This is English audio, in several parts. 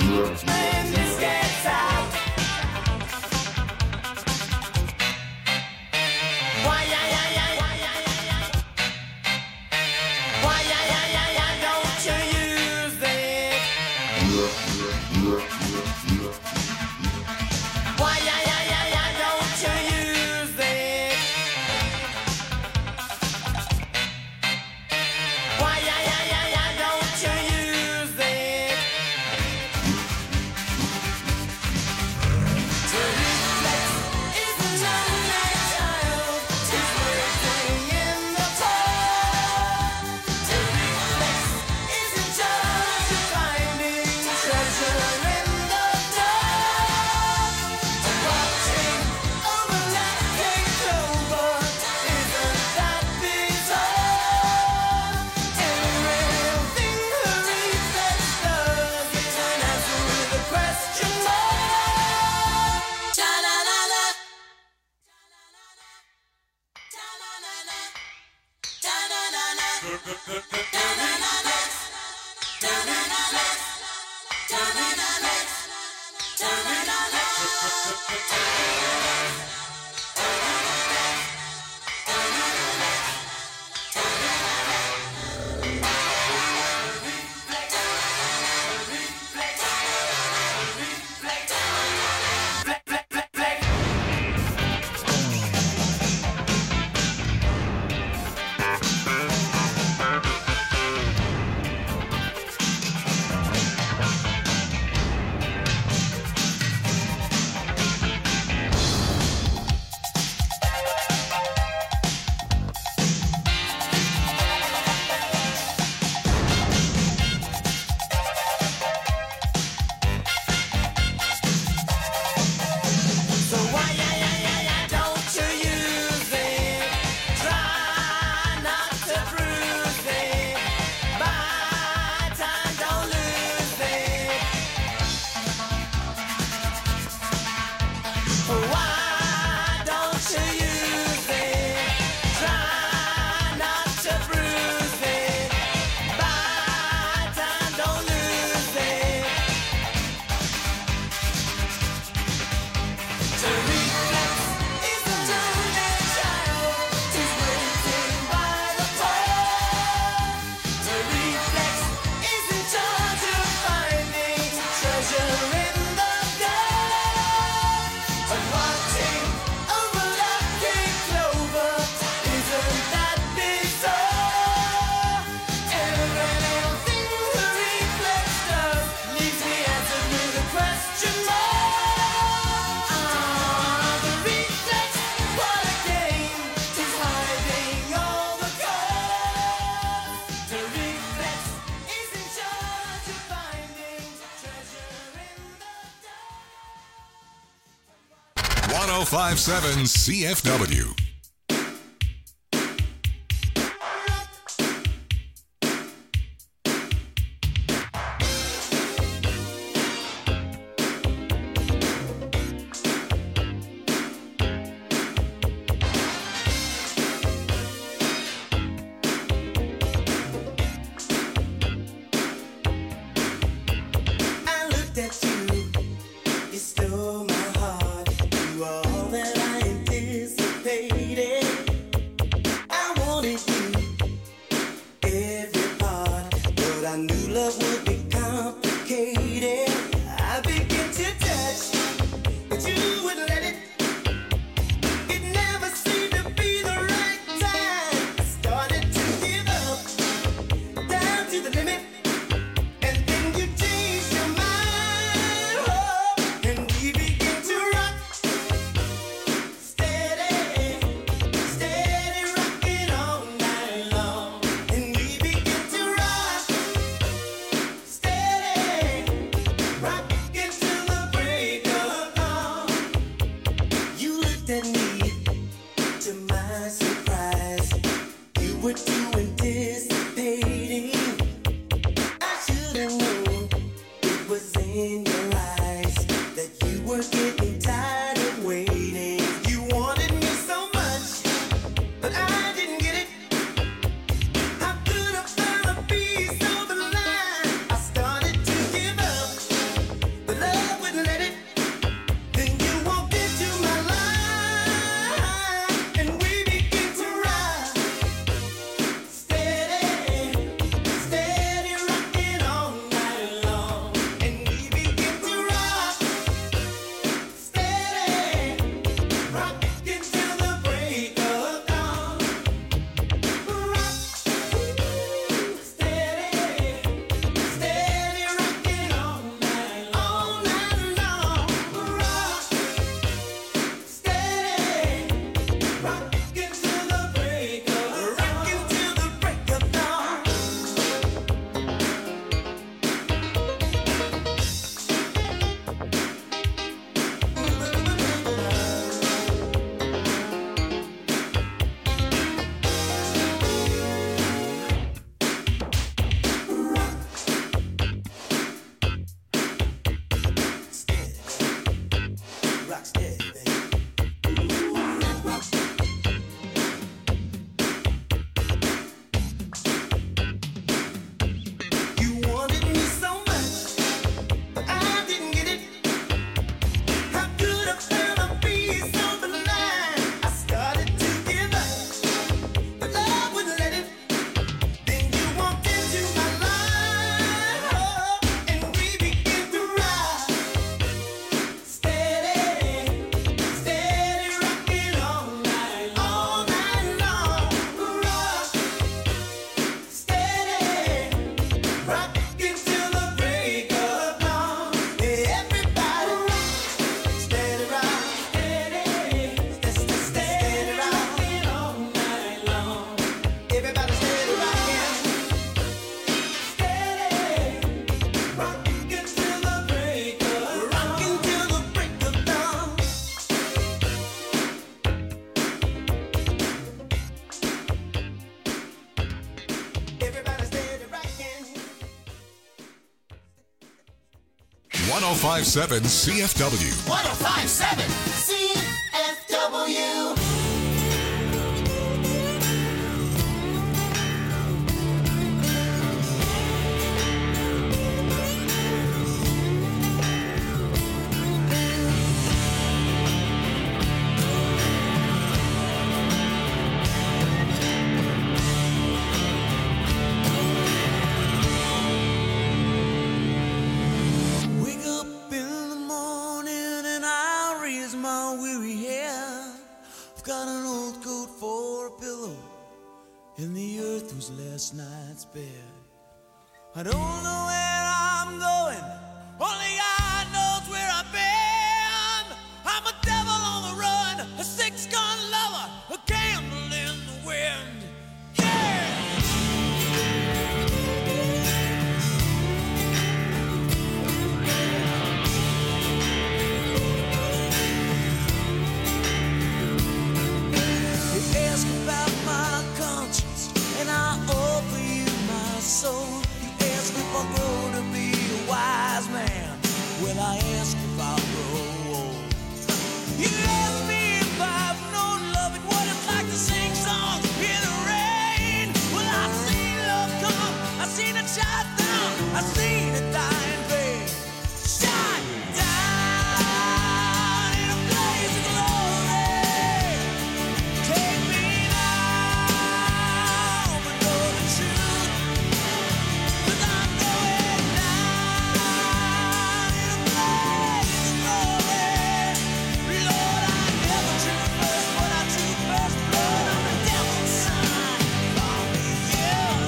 When this gets out, why, yeah, yeah, yeah, why, yeah, yeah, yeah. Why, yeah, yeah, yeah, yeah, don't you use it? Why, yeah, yeah, yeah, yeah, don't you use it? Why, yeah, yeah, yeah, yeah, don't you use it? To reflex is a lonely child, tis waiting in the dark. To reflex is in charge of finding treasure in the dark. To watching over lacking clover, isn't that bizarre? Everything her reflex does is an answer with a question mark. Cha-la-la-la, cha-la-la-la, cha-la-la-la, cha-la-la-la, cha-la-la-la, cha-la-la-la, So why, yeah, yeah, yeah, yeah, don't you use it? Try not to bruise it. Buy time, don't lose it. Why don't you use it? Try not to bruise it. Buy time, don't lose it. To reflex is a lonely child, tis waiting by the door. To reflex is in charge of finding treasure in the dark. And watching over lucky clover, isn't that bizarre? Everything the reflex does leaves me answered with a question mark. The reflex, what a game, 'tis hiding all the cards. The reflex is in charge of finding treasure in the dark. 1057 CFW. I looked at you, you stole my heart. You were all that I anticipated. 1057 CFW. 1057 CFW. Wake up in the morning and I raise my weary head. I've got an old coat for a pillow, and the earth was last night's bed. I don't know where I'm going, only God knows where I've been. I'm a devil on the run, a six-gun lover, a candle in the wind. Yeah! You ask about my conscience, and I offer you my soul. You ask if I'll grow to be a wise man. Well, I ask if I'll grow old. You ask me if I've known love and what it's like to sing songs in the rain. Well, I've seen love come, I've seen it shine down, I've seen it die in vain. Shine down in a blaze of glory. Take me now, but know the truth, 'cause I'm going down in a blaze of glory. Lord, I never drew first, but I drew first blood on the devil's side. Call me young.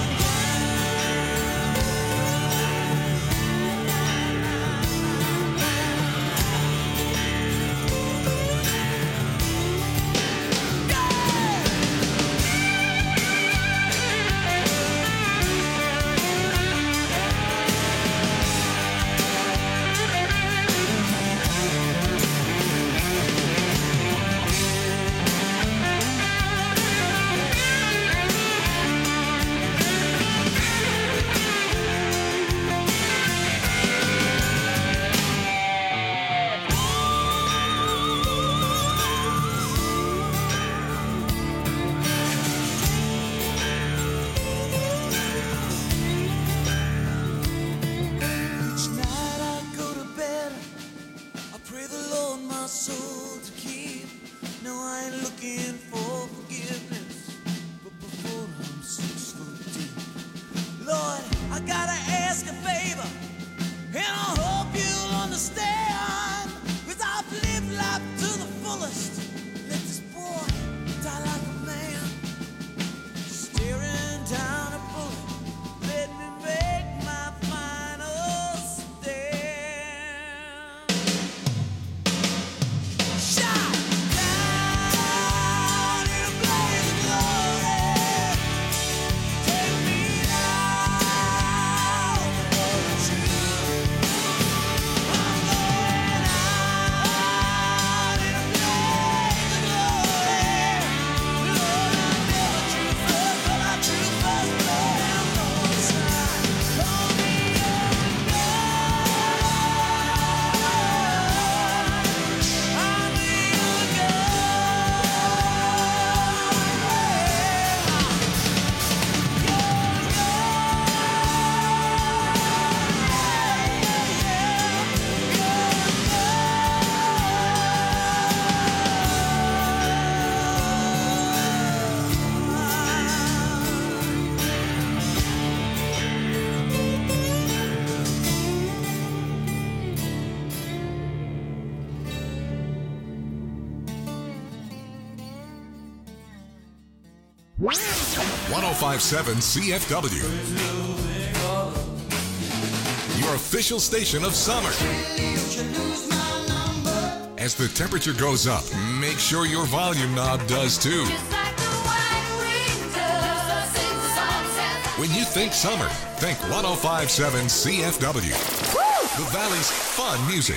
Each night I go to bed, I pray the Lord my soul to keep. No, I ain't looking for forgiveness, but before I'm 6 foot deep. Lord, I gotta ask a favor, and I hope you'll understand. 'Cause I've lived life to the fullest. Let this boy die like a man, staring down a bullet. Let me make my final stand. Shine down in a blaze of glory. Take me now, but know the truth. I'm going out in a blaze of glory. Lord, I never drew first, but I drew first blood on the side. Call me young I'm a young .1057 CFW. Your official station of summer. As the temperature goes up, make sure your volume knob does too. When you think summer, think 1057 CFW. The Valley's fun music.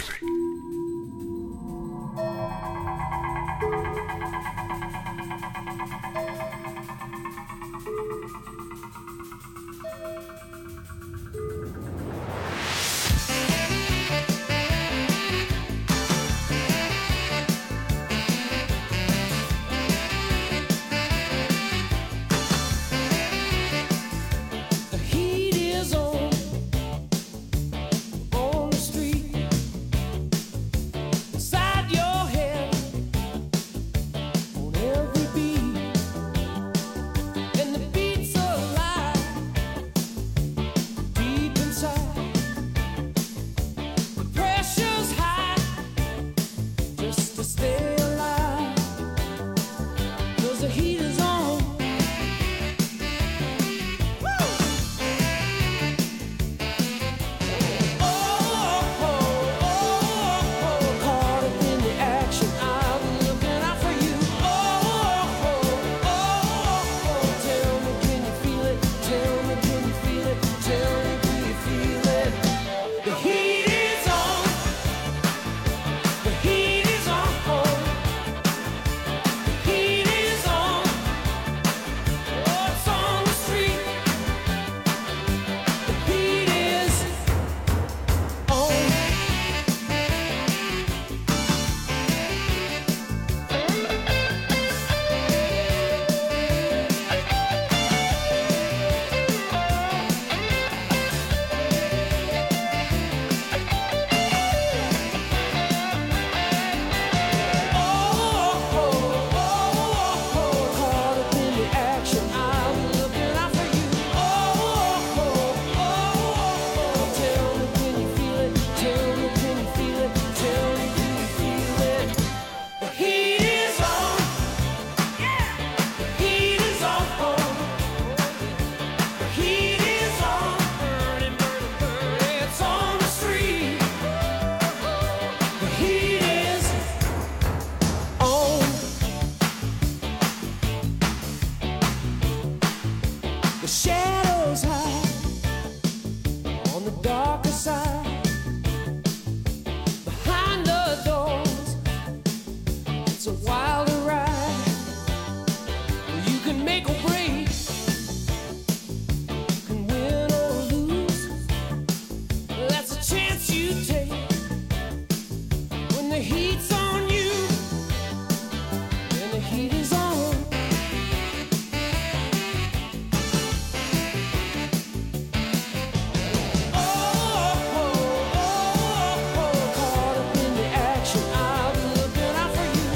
direction. I'll be looking out for you.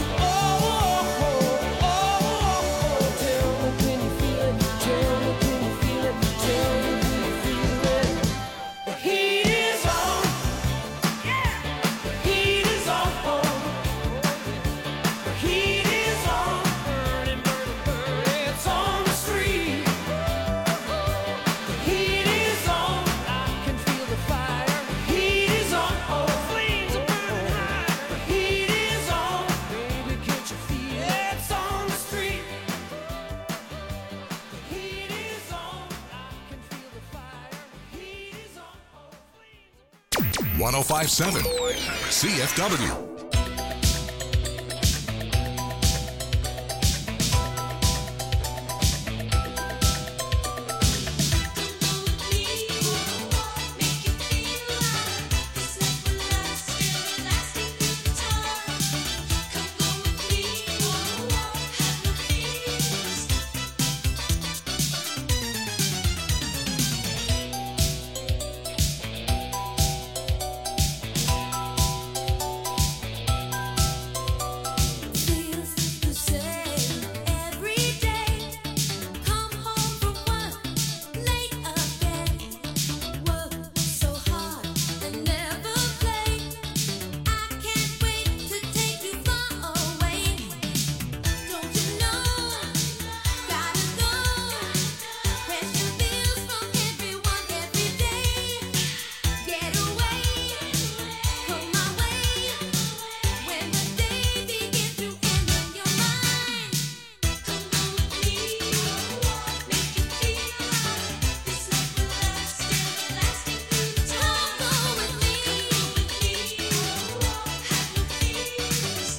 Tell me, can you feel it? Tell me, can you feel it? Tell me, can you feel it? The heat is on. Yeah. The heat is on. The heat is on. Burning, burning, burning. It's on the street. The heat is on. I can feel the fire. The heat is on. Oh, flames are burning high. The heat is on. Baby, can't you feel it? It's on the street. The heat is on. I can feel the fire. The heat is on. Oh, flames are 1057 CFW. Feels the same every day. Come home from work late again. Work so hard and never play. I can't wait to take you far away. Don't you know? Gotta go. Pressure feels from everyone every day. Get away, come my way. When the day begins to end on your mind, come on with me, make it feel right. This love will last, lasting through time. Go with me, have no fears.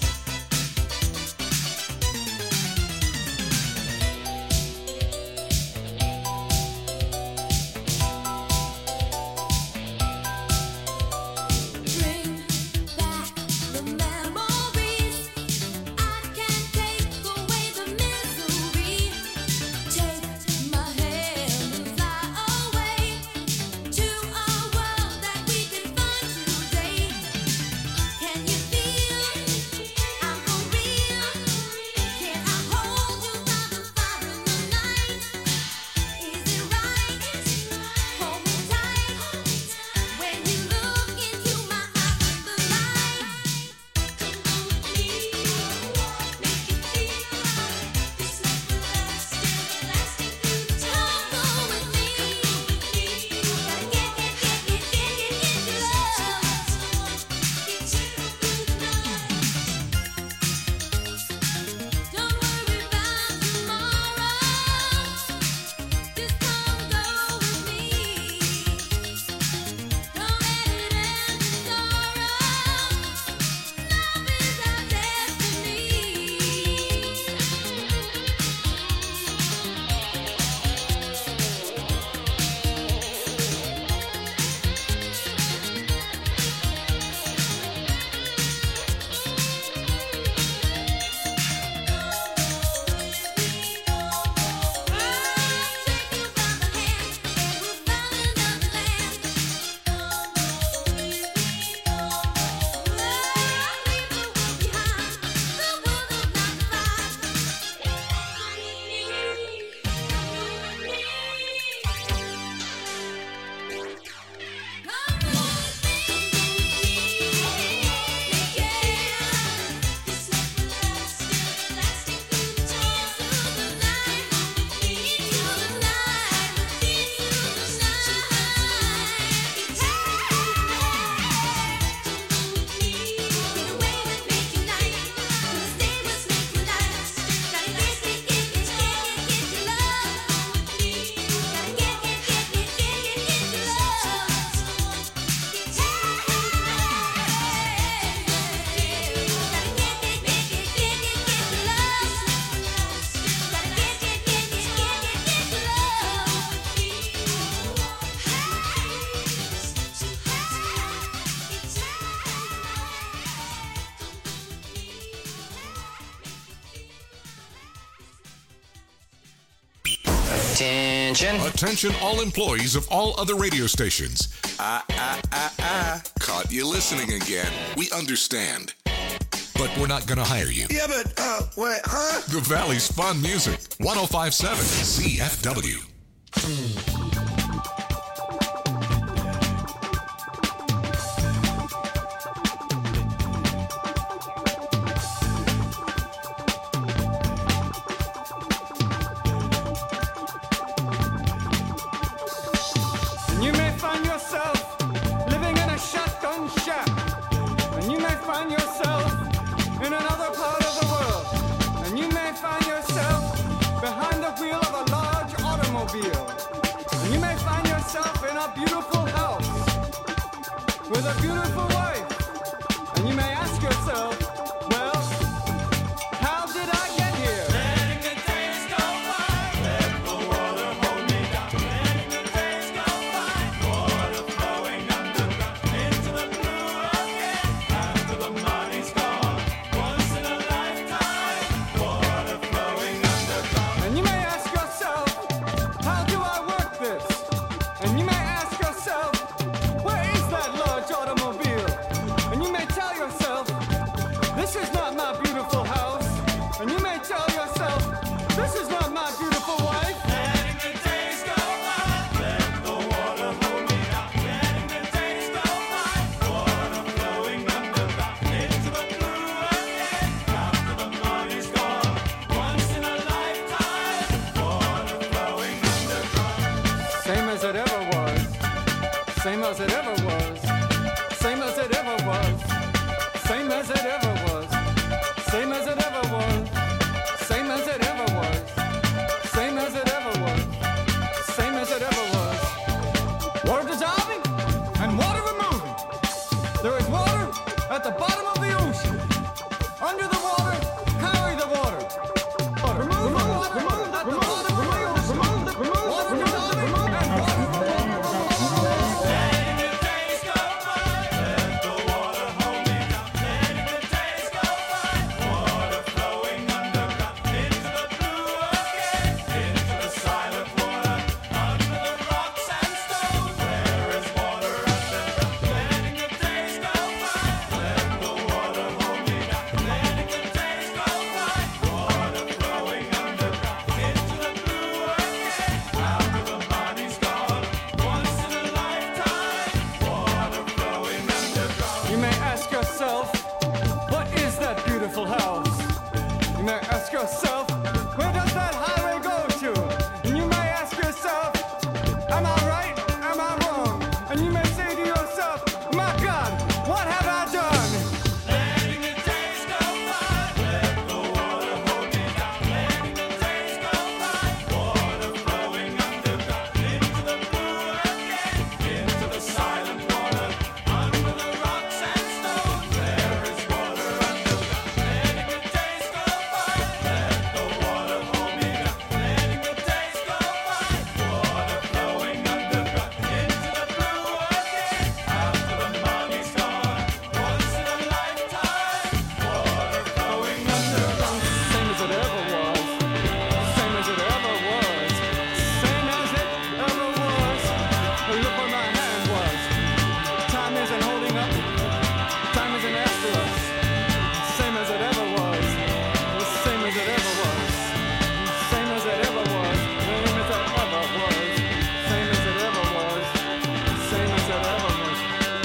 Bring back the memories. I can't take away the misery. Take my hand and fly away to a world that we can find today. Can you feel I'm for real? Can I hold you by the fire in the night? Is it right? Hold me tight. When you look into my eyes in the light, come on with me, make it feel right. This love will last, lasting through time. Go with me, gotta get your love, get you through the night. Don't worry about tomorrow. Just come go with me. Don't let it end in sorrow. Love is our destiny. Take you by the hand and we'll find another land. Leave the world behind, the world of 9 to 5. Come with me, yeah. This love will last, lasting through the time, through the night, into the night, into the night. Come with me, get away with me tonight. Gonna stay with me tonight. Gotta get your love. Gotta get your Attention. Attention all employees of all other radio stations. Caught you listening again. We understand. but we're not going to hire you. Yeah, but, wait, huh? The Valley's fun music. 105.7 CFW. You may find yourself living in a shotgun shack, and you may find yourself in another part of the world, and you may find yourself behind the wheel of a large automobile, and you may find yourself in a beautiful house with a beautiful wife, and you may ask yourself, well, how did I get here? Letting the days go by, let the water hold me down. Letting the days go by, water flowing underground into the blue again. After the money's gone, once in a lifetime, water flowing underground. And you may ask yourself, how do I work this? And you may ask yourself, where is that large automobile? And you may tell yourself, this is not my beautiful house. And you may tell yourself, this is not my beautiful wife. Letting the days go by, let the water hold me down. Letting the days go by, water flowing underground into the blue again. After the money's gone, once in a lifetime, water flowing underground. Same as it ever was. Same as it ever was. Same as it ever was. Same as it ever was. Same as it ever was. Same as it ever was. Same as it ever was. Same as it ever was. Water dissolving and water removing. There is water at the bottom of the ocean. Under the water, carry the water. Remove the water at the bottom of the ocean. Water dissolving and water removing. Letting the days go by, let the water hold me down. Letting the days go by, water flowing underground into the blue again, into the silent water, under the rocks and stones. There is water underground. Letting the days go by, let the water hold me down. Letting the days go by, water flowing underground into the blue again. After the money's gone, once in a lifetime, water flowing underground. You may ask yourself, what is that beautiful house? You may ask yourself, where does that highway go to? And you may ask yourself, am I right? Am I wrong? And you may say to yourself, my God, what have I done? Letting the days go by, let the water hold me down. Letting the days go by, water flowing underground into the blue again, into the silent water, under the rocks and stones. There is water underground. Letting the days go by, let the water hold me down. Letting the days go by, water flowing underground into the blue again. After the money's gone, once in a lifetime, water flowing underground. Same as it ever was. Same as it ever was. Same as it ever was. Well, look where my hand was. Time isn't holding up. Time isn't after us. Same as it ever was. Same as it ever was. Same as it ever was. Same as it ever was. Same as it ever was. Same as it ever was.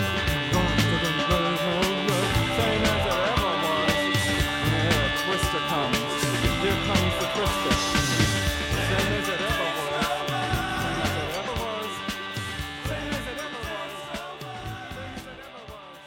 Same as it ever was. Here a twister comes. Here comes the twister. Same as it ever was. Same as it ever was. Same as it ever was. Same as it ever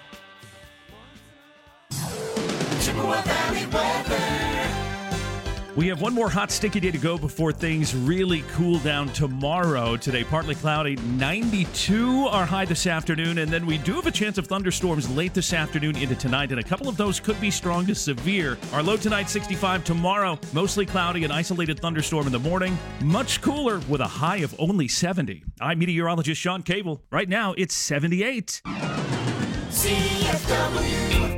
was. Chippewa Valley weather. We have one more hot, sticky day to go before things really cool down tomorrow. Today, partly cloudy, 92 our high this afternoon, and then we do have a chance of thunderstorms late this afternoon into tonight, and a couple of those could be strong to severe. Our low tonight, 65. Tomorrow, mostly cloudy, an isolated thunderstorm in the morning. Much cooler with a high of only 70. I'm meteorologist Sean Cable. Right now, it's 78. CFW.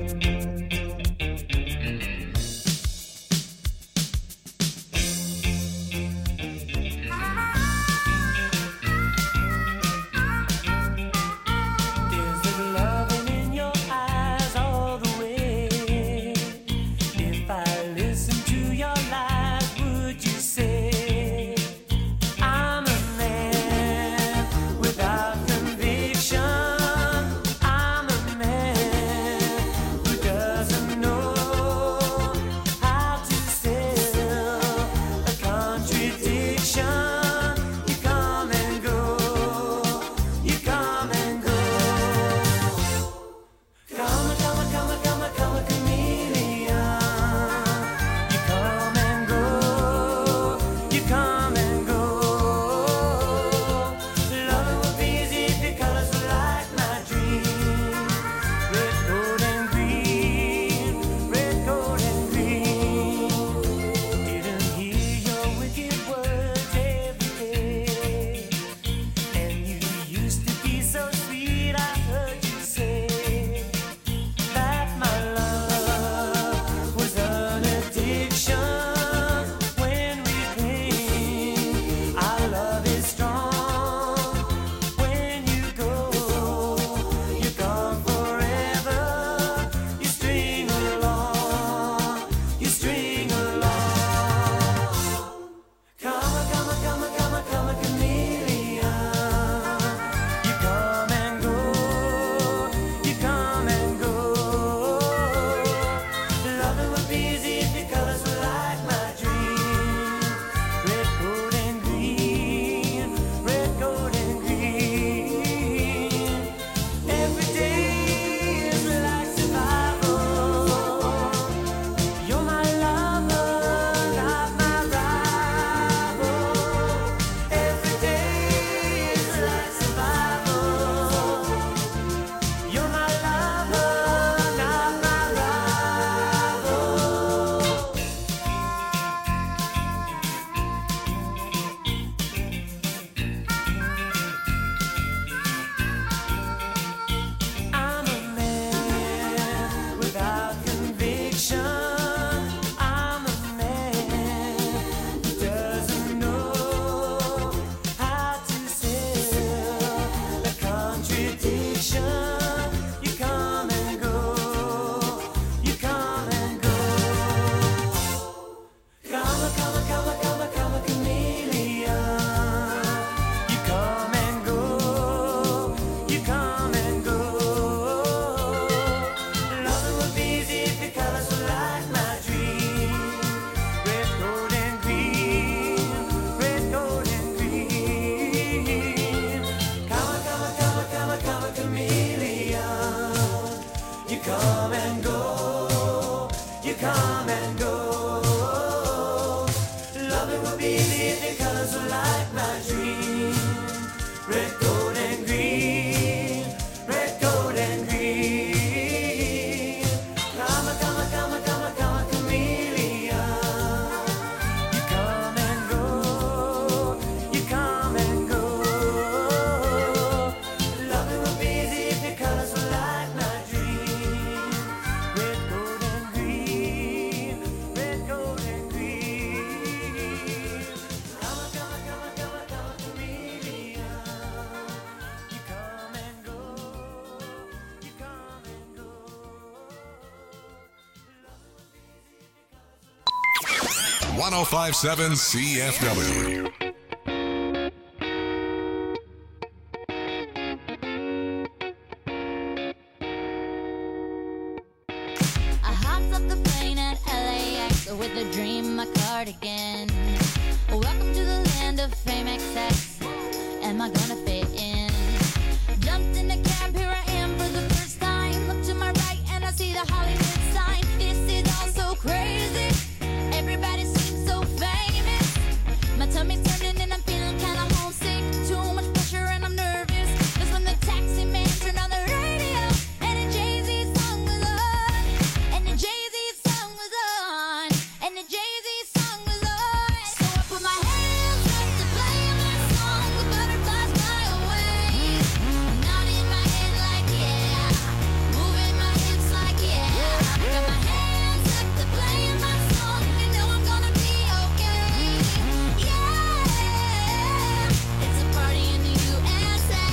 There's the loving in your eyes all the way. You come and go, you come and go. Loving would be easy if your colors were like my dream. Red, gold, and green. Red, gold, and green. Come, come, come, come, come, chameleon. You come and go, you come and go. Loving would be easy if your colors were like my dream. Red, gold, and green. Red, gold, and green. Come, come, come, come, come, chameleon. You come and go, you come and go. 1057 CFW. I hopped off the plane at LAX with a dream, my cardigan. Welcome to the land of fame excess. Am I gonna fit in? Jumped in the cab, here I am for the first time. Look to my right and I see the Hollywood sign. This is all so crazy. Everybody seems so famous. My tummy's turning and I'm feeling kinda homesick. Too much pressure and I'm nervous. That's when the taxi man turned on the radio and a Jay-Z song was on. And the Jay-Z song was on. And the Jay-Z song was on. So I put my hands up to play my song. The butterflies fly away. Nodding my head like yeah. Moving my hips like yeah. Got my hands up to play my song. You know I'm gonna be okay. Yeah. It's a party in the USA.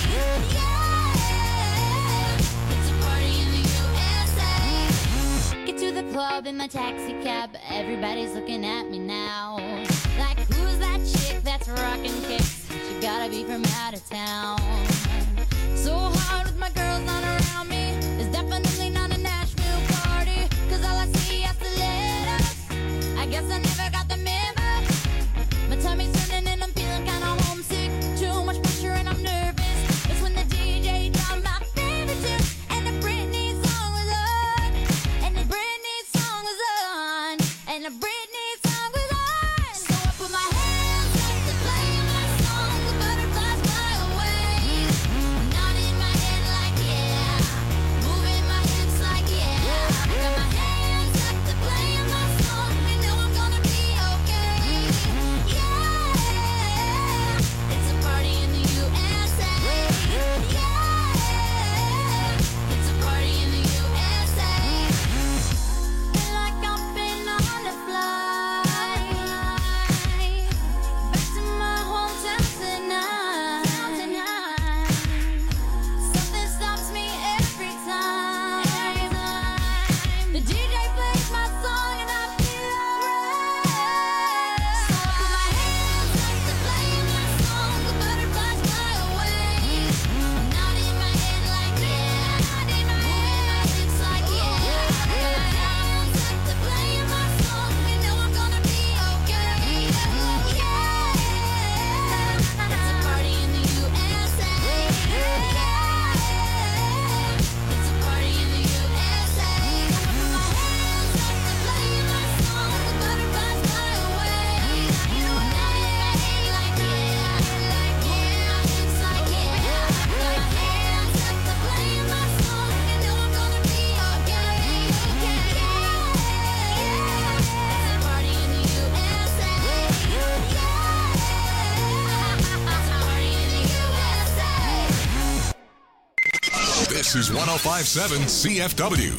Yeah. It's a party in the USA. Get to the club in my taxi cab. Everybody's looking at me now. Like, who's that chick that's rocking kicks? She gotta be from out of town. So hard with my girls on around me. It's definitely not a Nashville party. Cause all I see are stilettos. I guess I never got the memo. My tummy's turning and I'm feeling kinda homesick. Too much pressure and I'm nervous. That's when the DJ dropped my favorite tune. And the Britney song was on. And the Britney song was on. And the Britney song was on. So I put my hands up to play my song. The butterflies fly away. Nodding my head like yeah. Moving my hips like yeah. Got my hands up to play my song. You know I'm gonna be okay. Yeah. It's a party in the USA. Yeah. It's a party in the USA. Feel like I've been on a flight back to my hometown tonight. Something stops me every time. The DJ plays my song and I feel alright. So I put my hands up to play my song. The butterflies fly away. Nodding my head like yeah. Moving my hips like yeah. Got my hands up to play my song. You know I'm gonna be okay. Yeah. It's a party in the USA. Yeah. It's a party in the USA. I put my hands up to play my song. The butterflies fly away. Nodding my head like yeah. Moving my hips like yeah. Got my hands up to play my song. You know I'm gonna be okay. Yeah. It's a party in the USA. Yeah. It's a party in the USA. This is 1057 CFW.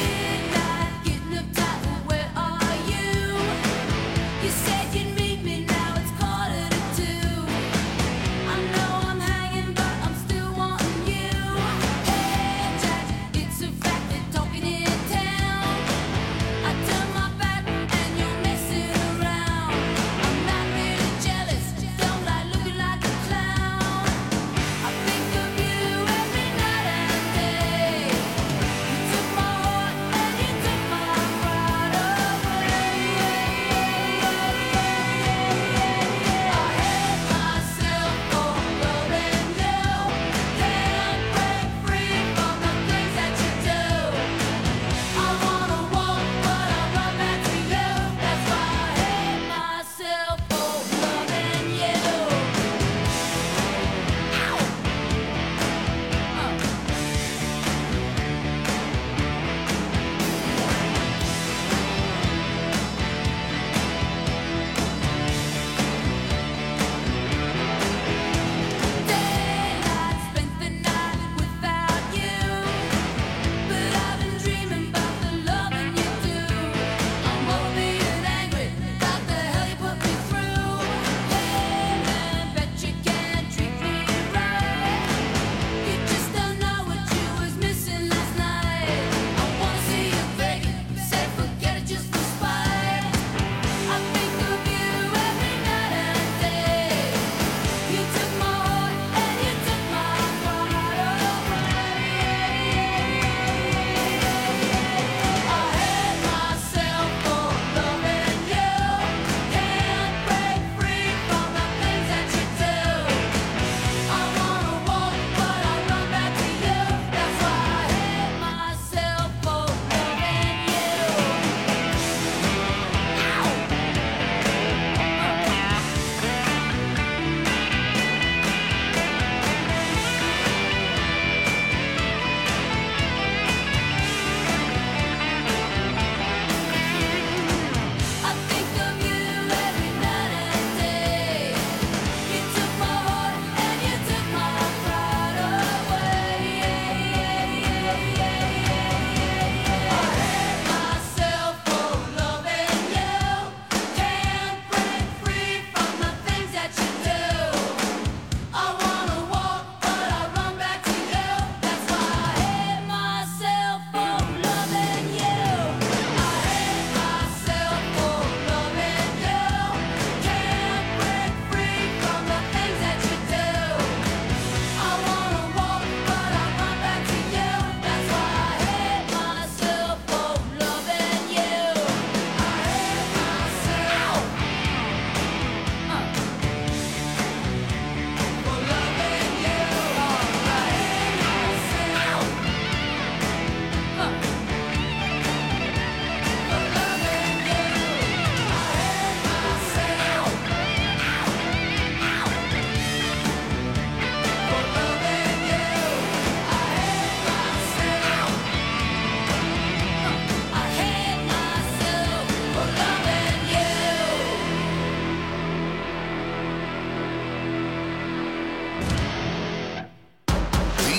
Midnight, getting up tight. Where are you? You said you'd meet me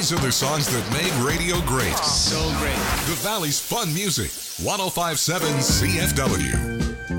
These are the songs that made radio great. So great. The Valley's fun music. 1057 CFW.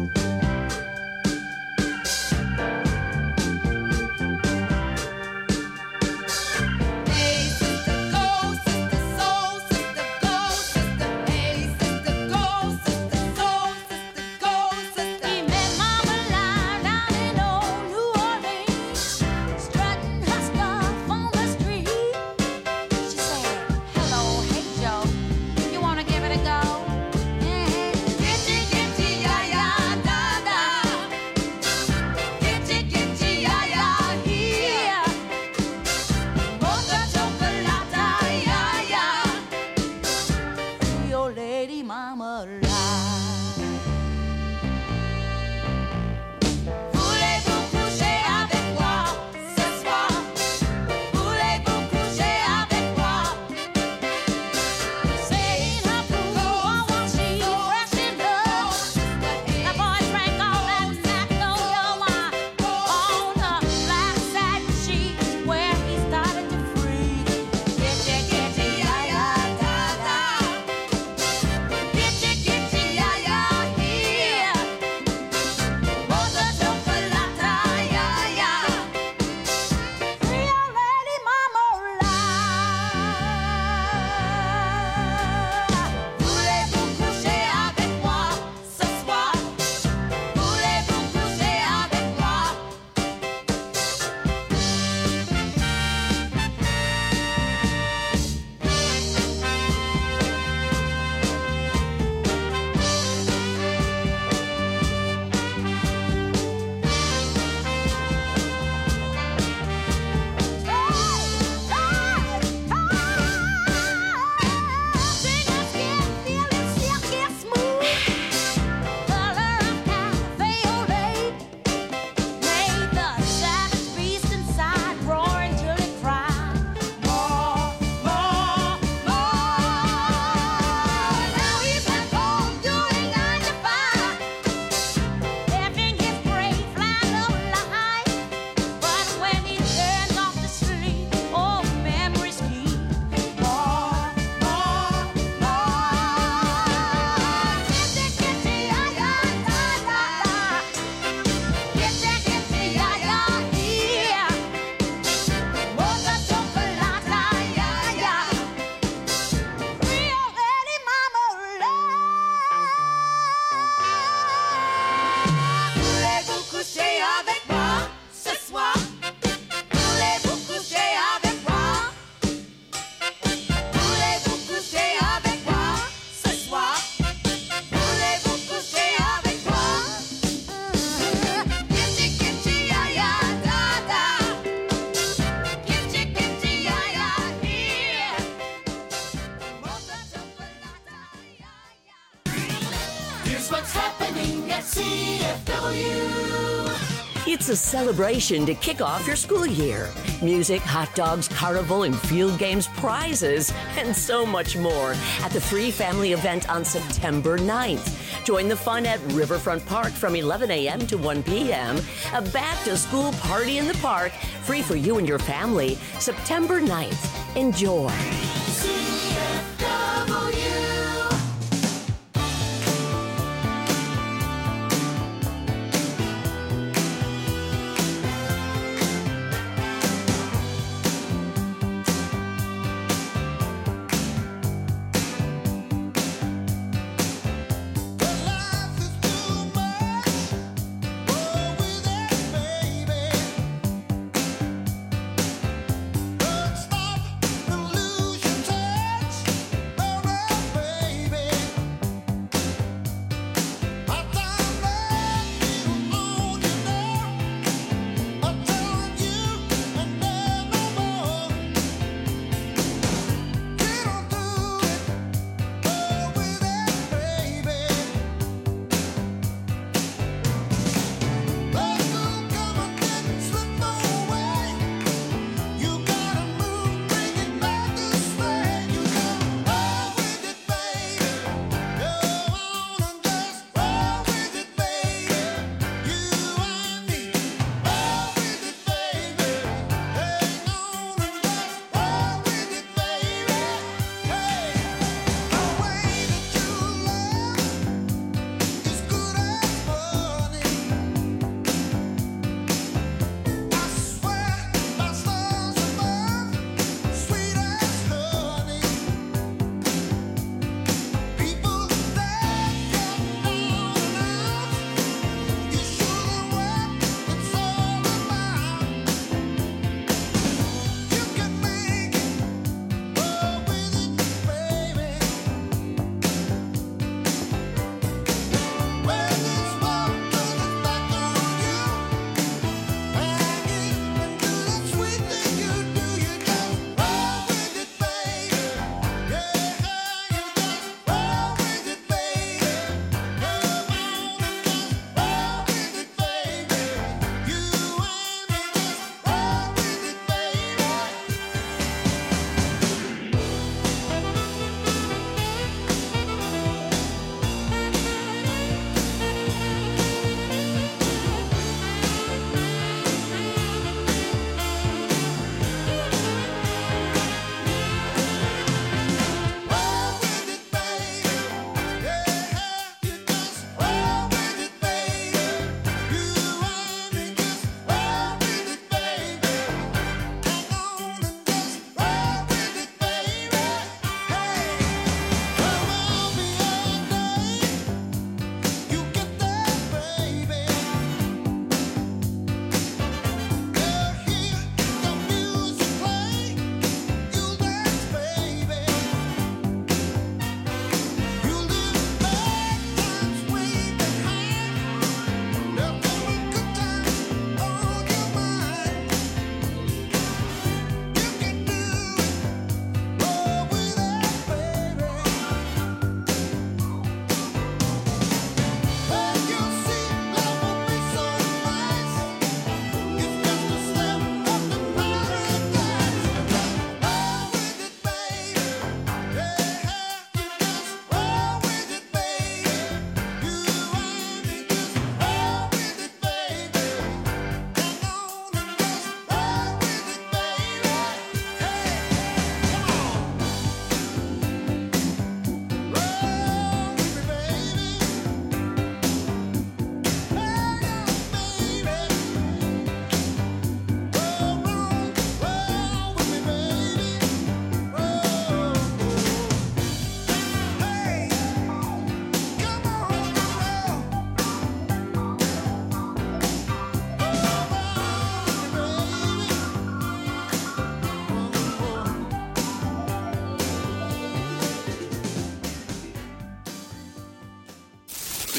It's a celebration to kick off your school year. Music, hot dogs, carnival, and field games, prizes, and so much more at the free family event on September 9th. Join the fun at Riverfront Park from 11 a.m. to 1 p.m. A back-to-school party in the park, free for you and your family, September 9th. Enjoy. Stop the illusion.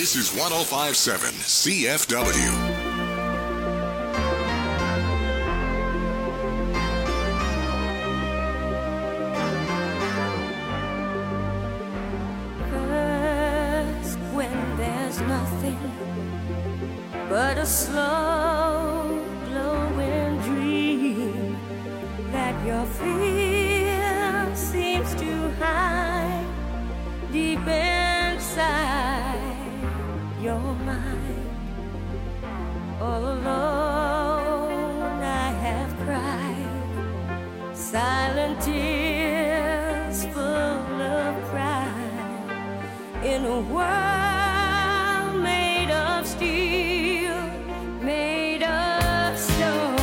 This is 1057 CFW. First, when there's nothing but a slow glowing dream that your fear seems to hide deep inside your mind. All alone I have cried silent tears full of pride in a world made of steel, made of stone.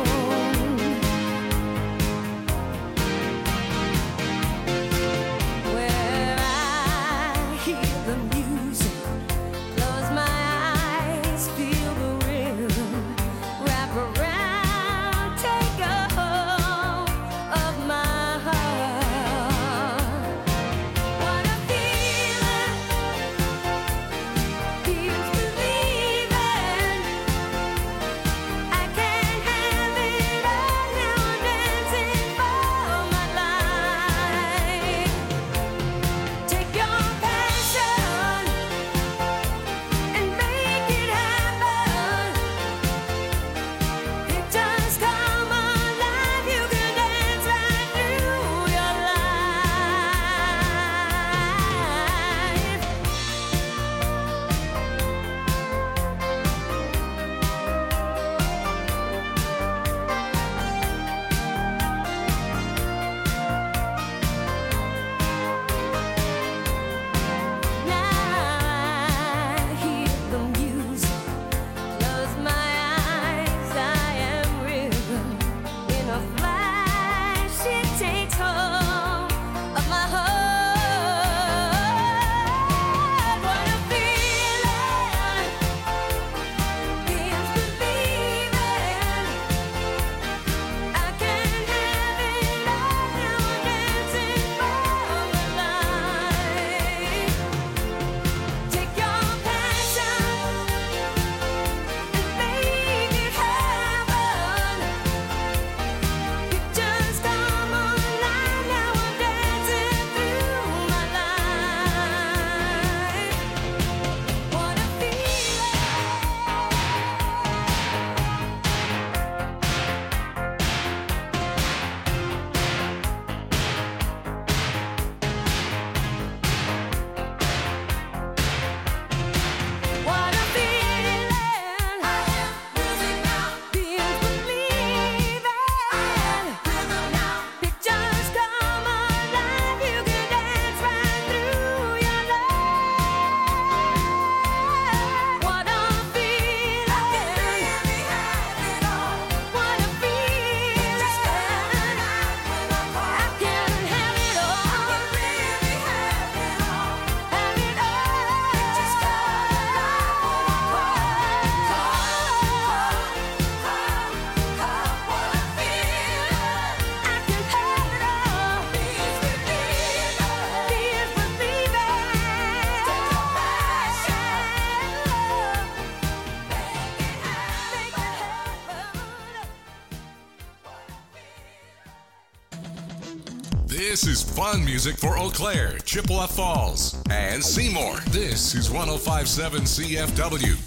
Where I hear the music, close my eyes, feel the rhythm, wrap around, take a hold of my heart. What a feeling, feels believing. I can't have it all now, I'm dancing for my life. Take your passion and make it happen. It just come alive. You can dance right through your life. Now I hear the music, close my eyes, I am rhythm. In a flash, it takes hold of my heart. What a feeling, feels believing. I can't have it all now, I'm dancing for my life. Take your passion and make it happen. It just come alive now, I'm dancing through my life. What a feeling. What a feeling. I am losing now. Feels believing. I am rhythm now. It just come alive. You can dance right through your life. What a feeling. I can really have it all. What a feeling. Just come alive when I call. I can have it all. I can really have it all. Have it all. Just come alive when I call. What a feeling. I can have it all. Feels believing. Feels believing. Take your passion. This is fun music for Eau Claire, Chippewa Falls, and Seymour. This is 1057 CFW.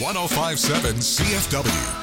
1057 CFW.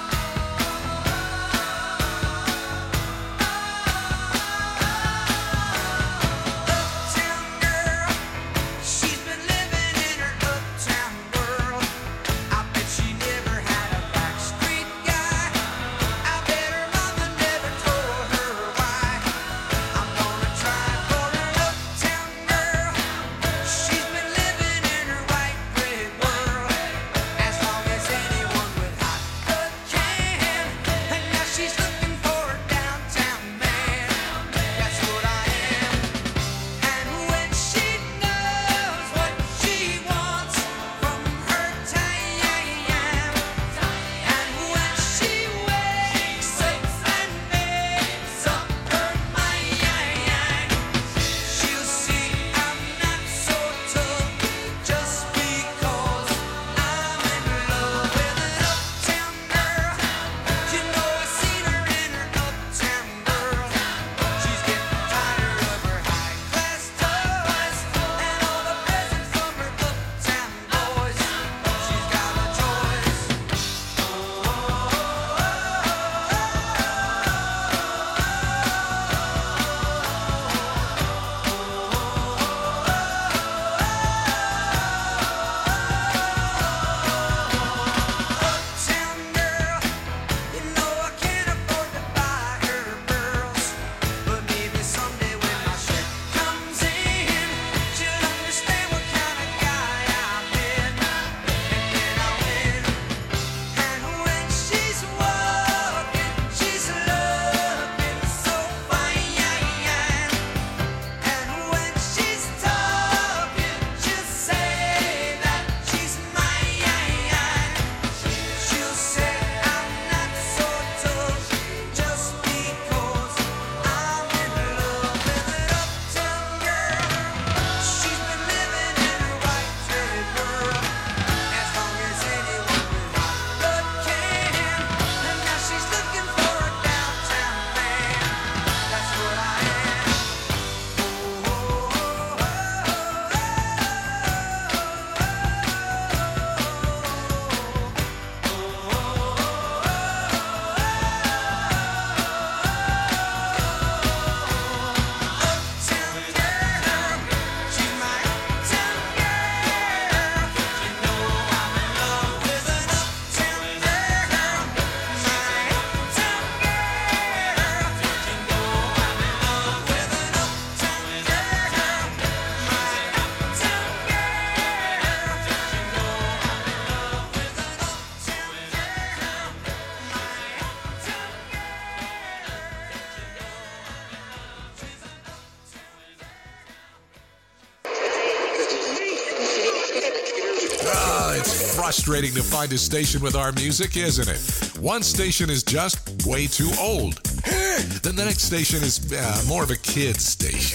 It's frustrating to find a station with our music, isn't it? One station is just way too old. Then the next station is more of a kid's station.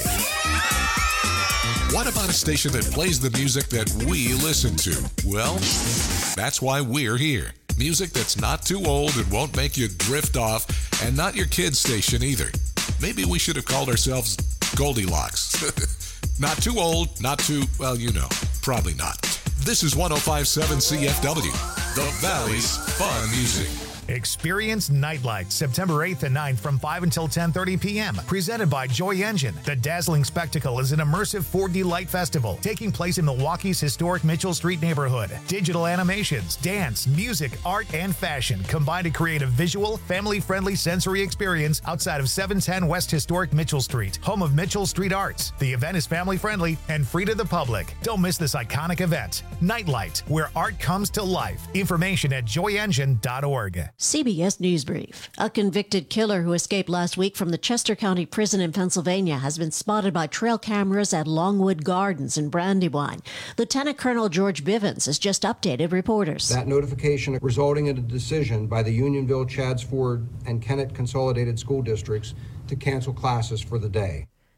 What about a station that plays the music that we listen to? Well, that's why we're here. Music that's not too old and won't make you drift off, and not your kid's station either. Maybe we should have called ourselves Goldilocks. Not too old, not too, well, you know, probably not. This is 1057 CFW, the Valley's fun music. Experience Nightlight, September 8th and 9th from 5 until 10:30 p.m. Presented by Joy Engine. The dazzling spectacle is an immersive 4D light festival taking place in Milwaukee's historic Mitchell Street neighborhood. Digital animations, dance, music, art, and fashion combine to create a visual, family-friendly sensory experience outside of 710 West Historic Mitchell Street, home of Mitchell Street Arts. The event is family-friendly and free to the public. Don't miss this iconic event. Nightlight, where art comes to life. Information at joyengine.org. CBS News Brief. A convicted killer who escaped last week from the Chester County Prison in Pennsylvania has been spotted by trail cameras at Longwood Gardens in Brandywine. Lieutenant Colonel George Bivens has just updated reporters. That notification resulting in a decision by the Unionville, Chadds Ford, and Kennett Consolidated School Districts to cancel classes for the day.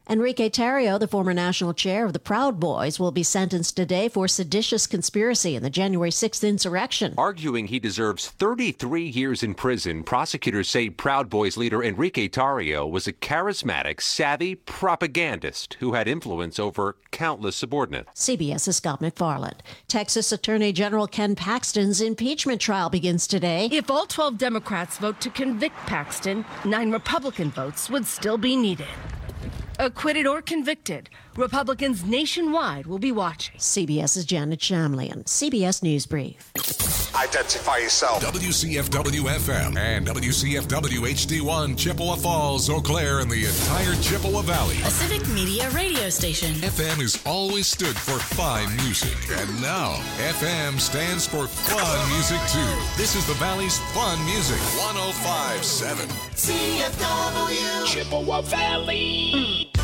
Enrique Tarrio, the former national chair of the Proud Boys, will be sentenced today for seditious conspiracy in the January 6th insurrection. Arguing he deserves 33 years in prison, prosecutors say Proud Boys leader Enrique Tarrio was a charismatic, savvy propagandist who had influence over countless subordinates. CBS's Scott McFarland. Texas Attorney General Ken Paxton's impeachment trial begins today. If all 12 Democrats vote to convict Paxton, 9 Republican votes would still be needed. Acquitted or convicted, Republicans nationwide will be watching. CBS's Janet Shamlian. CBS News Brief. Identify yourself. WCFW-FM and WCFW-HD1, Chippewa Falls, Eau Claire, and the entire Chippewa Valley. A civic media radio station. FM has always stood for fine music, and now FM stands for fun music, too. This is the Valley's fun music, 105.7. CFW Chippewa Valley.